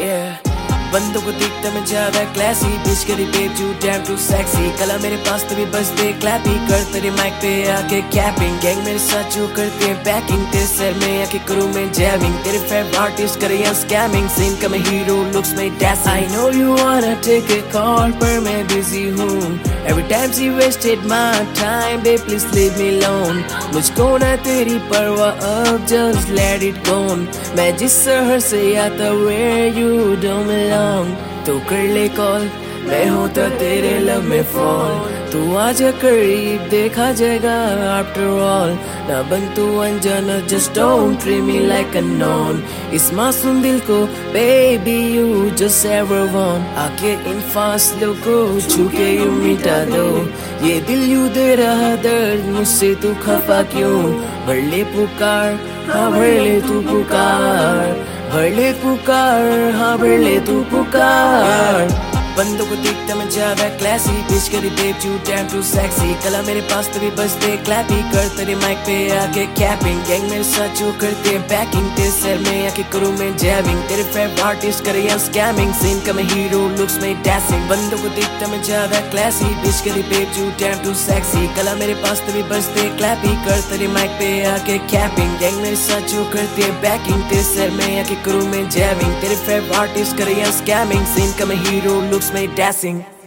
yeah बंदों को दिखता मैं ज्यादा क्लासी बीच करी babe you damn too sexy कला मेरे पास तभी बजते क्लैपी कर तेरे माइक पे आके कैपिंग गैंग मेरे साथ जो करते हैं बैकिंग तेरे सर में आके करूँ मैं जैमिंग तेरे फेवरेट आर्टिस्ट करे या स्कैमिंग सीन का मैं हीरो लुक्स में dashing I know you wanna take a call पर मैं बिजी हूँ every time she wasted my time babe please leave me alone मुझको ना तेरी परवाह अब just let it go मैं जिस शहर से आता where you don't belong तो कर ले कॉल मैं होता तेरे लव में फॉल तू आजा करीब देखा जाएगा आफ्टर ऑल ना बन तू अनजाना just don't treat me like a non इस मासूम दिल को baby you just ever want आके इन फासलों को छू के यू मिटा दो ये दिल यू दे रहा दर्द मुझसे तू खफा क्यों भर ले पुकार हाँ भर ले तू पुकार भर ले पुकार हाँ भर ले तू पुकार बंदों को दिखता मैं ज्यादा क्लासी बीच करी babe you damn too sexy कला मेरे पास तभी बजते क्लैपी कर तेरे माइक पे आके कैपिंग गैंग मेरे साथ जो करते हैं बैकिंग तेरे सर में आके करूँ मैं जैविंग तेरे फेवरेट आर्टिस्ट करे या स्कैमिंग सीन का मैं हीरो लुक्स में डैसिंग बंदों को दिखता मैं ज्यादा क्लासी बीच करी babe you damn too sexy कला मेरे पास तभी बजते क्लैपी कर तेरे माइक पे आके कैपिंग गैंग मेरे साथ जो करते हैं बैकिंग तेरे सर में आके करूँ मैं जैविंग तेरे फेवरेट आर्टिस्ट करे या स्कैमिंग सीन का मैं हीरो looks made dancing